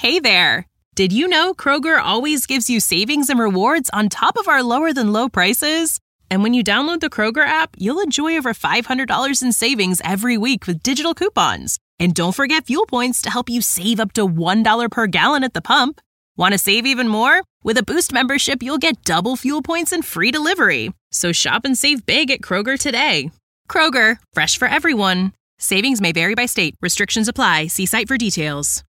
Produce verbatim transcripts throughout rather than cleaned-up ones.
Hey there! Did you know Kroger always gives you savings and rewards on top of our lower-than-low prices? And when you download the Kroger app, you'll enjoy over five hundred dollars in savings every week with digital coupons. And don't forget fuel points to help you save up to one dollar per gallon at the pump. Want to save even more? With a Boost membership, you'll get double fuel points and free delivery. So shop and save big at Kroger today. Kroger, fresh for everyone. Savings may vary by state. Restrictions apply. See site for details.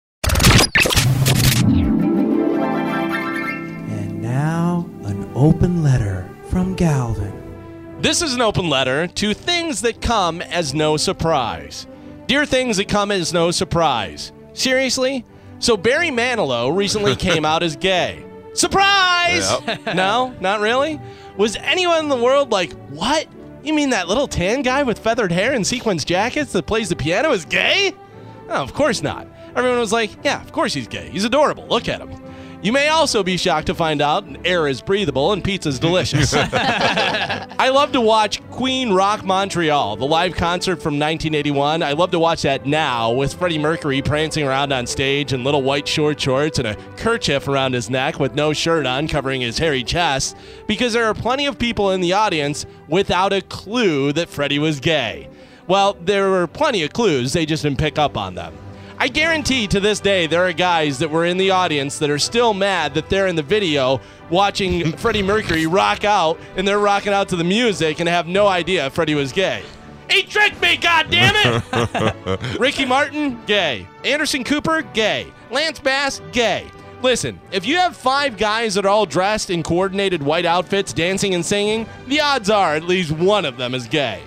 And now, an open letter from Galvin. This is an open letter to things that come as no surprise. Dear things that come as no surprise. Seriously? So Barry Manilow recently came out as gay. Surprise! Yep. No, not really? Was anyone in the world like, what? You mean that little tan guy with feathered hair and sequins jackets that plays the piano is gay? No, of course not. Everyone was like, yeah, of course he's gay. He's adorable. Look at him. You may also be shocked to find out air is breathable and pizza's delicious. I love to watch Queen Rock Montreal, the live concert from nineteen eighty-one. I love to watch that now with Freddie Mercury prancing around on stage in little white short shorts and a kerchief around his neck with no shirt on covering his hairy chest, because there are plenty of people in the audience without a clue that Freddie was gay. Well, there were plenty of clues, they just didn't pick up on them. I guarantee to this day there are guys that were in the audience that are still mad that they're in the video watching Freddie Mercury rock out, and they're rocking out to the music and have no idea Freddie was gay. He tricked me, goddammit! Ricky Martin, gay. Anderson Cooper, gay. Lance Bass, gay. Listen, if you have five guys that are all dressed in coordinated white outfits dancing and singing, the odds are at least one of them is gay.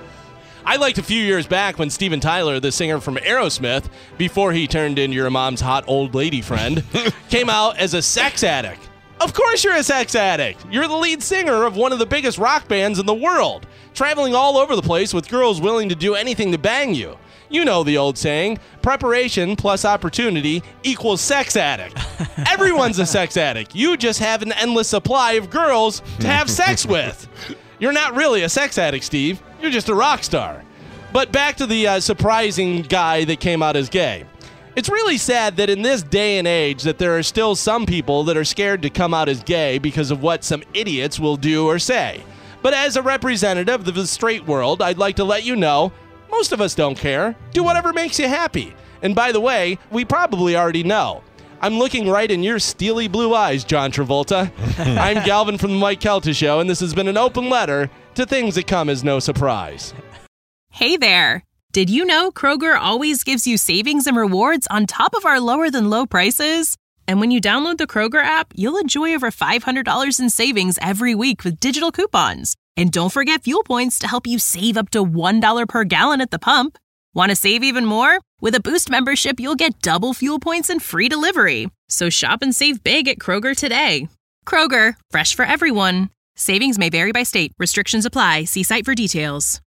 I liked a few years back when Steven Tyler, the singer from Aerosmith, before he turned into your mom's hot old lady friend, came out as a sex addict. Of course you're a sex addict. You're the lead singer of one of the biggest rock bands in the world, traveling all over the place with girls willing to do anything to bang you. You know the old saying, preparation plus opportunity equals sex addict. Everyone's a sex addict. You just have an endless supply of girls to have sex with. You're not really a sex addict, Steve. You're just a rock star. But back to the uh, surprising guy that came out as gay. It's really sad that in this day and age that there are still some people that are scared to come out as gay because of what some idiots will do or say. But as a representative of the straight world, I'd like to let you know, most of us don't care. Do whatever makes you happy. And by the way, we probably already know. I'm looking right in your steely blue eyes, John Travolta. I'm Galvin from the Mike Kelta Show, and this has been an open letter to things that come as no surprise. Hey there! Did you know Kroger always gives you savings and rewards on top of our lower-than-low prices? And when you download the Kroger app, you'll enjoy over five hundred dollars in savings every week with digital coupons. And don't forget fuel points to help you save up to one dollar per gallon at the pump. Want to save even more? With a Boost membership, you'll get double fuel points and free delivery. So shop and save big at Kroger today. Kroger, fresh for everyone. Savings may vary by state. Restrictions apply. See site for details.